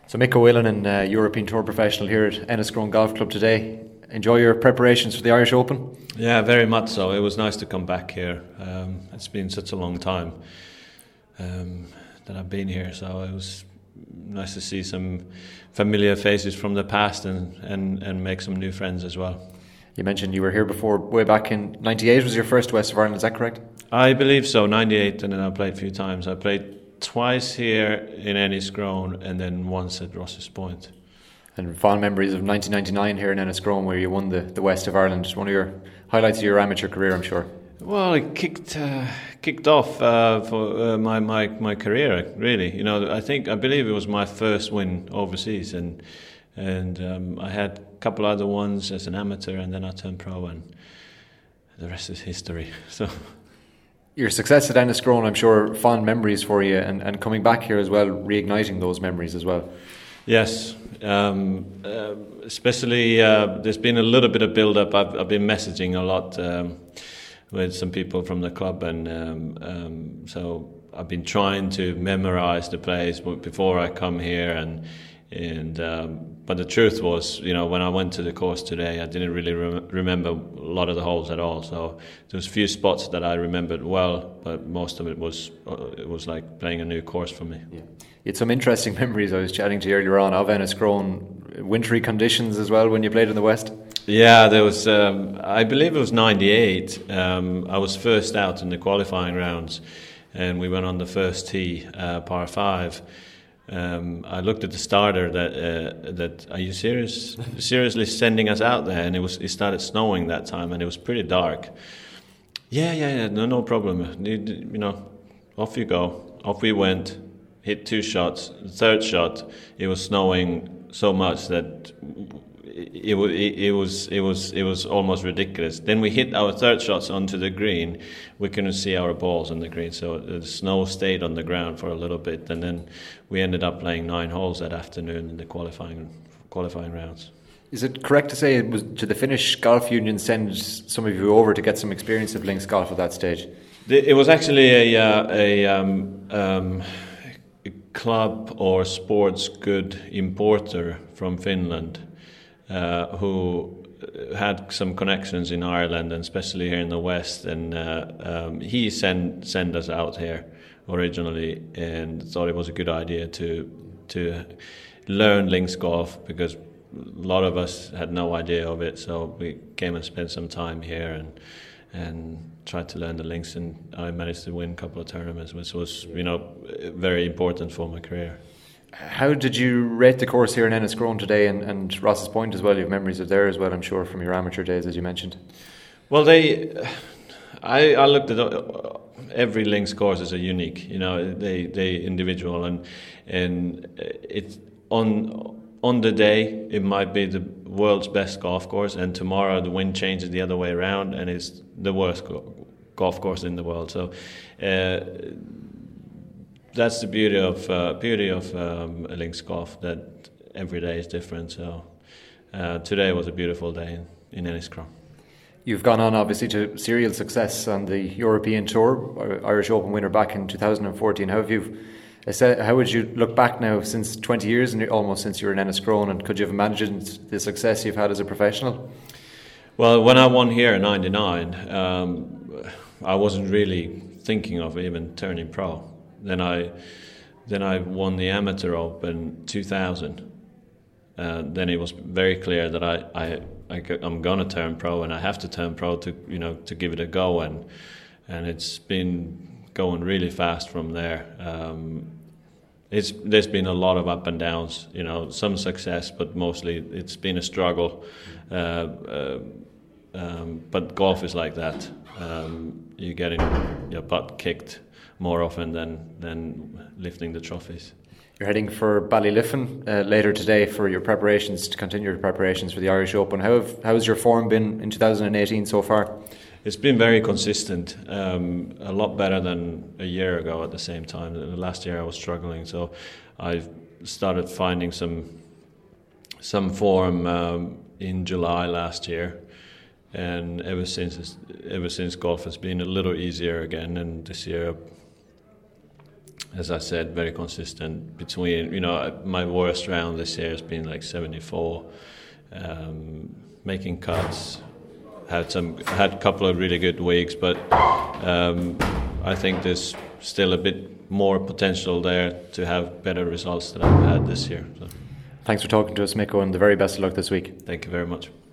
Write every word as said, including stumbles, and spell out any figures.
So Mick Whelan, an uh, European Tour professional here at Enniscrone Golf Club today. Enjoy your preparations for the Irish Open? Yeah, very much so. It was nice to come back here. Um, it's been such a long time um, that I've been here, so it was nice to see some familiar faces from the past and, and, and make some new friends as well. You mentioned you were here before, way back in ninety-eight was your first West of Ireland, is that correct? I believe so, ninety-eight, and then I played a few times. I played twice here in Enniscrone and then once at Ross's Point. And fond memories of nineteen ninety-nine here in Enniscrone where you won the, the West of Ireland. One of your highlights of your amateur career, I'm sure. Well, it kicked uh, kicked off uh, for uh, my, my my career, really. You know, I think I believe it was my first win overseas, and and um, I had a couple other ones as an amateur, and then I turned pro, and the rest is history. So. Your success at Enniscrone, I'm sure, fond memories for you, and, and coming back here as well, reigniting those memories as well. Yes, um, uh, especially uh, there's been a little bit of build-up. I've, I've been messaging a lot um, with some people from the club, and um, um, so I've been trying to memorize the place before I come here. And and um, but the truth was, you know, when I went to the course today, I didn't really re- remember a lot of the holes at all. So there was a few spots that I remembered well, but most of it was uh, it was like playing a new course for me. Yeah. You had some interesting memories. I was chatting to you earlier on of Enniscrone, wintry conditions as well when you played in the West. Yeah, there was. Um, I believe it was ninety-eight. Um, I was first out in the qualifying rounds, and we went on the first tee, uh, par five. Um, I looked at the starter. That uh, that are you serious? Seriously sending us out there? And it was. It started snowing that time, and it was pretty dark. Yeah, yeah, yeah. No, no problem. You, you know, off you go. Off we went. Hit two shots. The third shot, it was snowing so much that it, it, it was it was it was almost ridiculous. Then we hit our third shots onto the green. We couldn't see our balls on the green, so the snow stayed on the ground for a little bit, and then we ended up playing nine holes that afternoon in the qualifying qualifying rounds. Is it correct to say it was to the Finnish Golf Union send some of you over to get some experience of links golf at that stage? It was actually a uh, a. Um, um, club or sports good importer from Finland uh, who had some connections in Ireland and especially here in the West, and uh, um, he sent sent us out here originally and thought it was a good idea to to learn links golf because a lot of us had no idea of it, so we came and spent some time here and and tried to learn the links, and I managed to win a couple of tournaments, which was, you know, very important for my career. How did you rate the course here in Enniscrone today, and, and Ross's Point as well? You have memories of there as well, I'm sure, from your amateur days, as you mentioned. Well, they, I, I looked at every links course as a unique, you know, they they individual, and and it's on. On the day, it might be the world's best golf course, and tomorrow the wind changes the other way around, and it's the worst go- golf course in the world. So uh, that's the beauty of uh, beauty of um, links golf, that every day is different. So uh, today was a beautiful day in, in Enniscrone. You've gone on, obviously, to serial success on the European Tour, Irish Open winner back in two thousand fourteen. How have you? How would you look back now, since twenty years, and almost since you were in Enniscrone, and could you have imagined the success you've had as a professional? Well, when I won here in ninety-nine, um, I wasn't really thinking of even turning pro. Then I, then I won the Amateur Open two thousand. Uh, then it was very clear that I, I, I I'm gonna turn pro, and I have to turn pro to, you know, to give it a go, and and it's been going really fast from there. Um, it's there's been a lot of up and downs, you know, some success, but mostly it's been a struggle. Uh, uh, um, but golf is like that. Um, you're getting your butt kicked more often than than lifting the trophies. You're heading for Ballyliffin uh, later today for your preparations, to continue your preparations for the Irish Open. How have, how has your form been in two thousand eighteen so far? It's been very consistent, um, a lot better than a year ago at the same time. Last year I was struggling, so I've started finding some some form um, in July last year, and ever since ever since golf has been a little easier again, and this year as I said, very consistent. Between, you know, my worst round this year has been like seventy-four. Um, making cuts, had some, had a couple of really good weeks, but um, I think there's still a bit more potential there to have better results than I've had this year. So. Thanks for talking to us, Mikko, and the very best of luck this week. Thank you very much.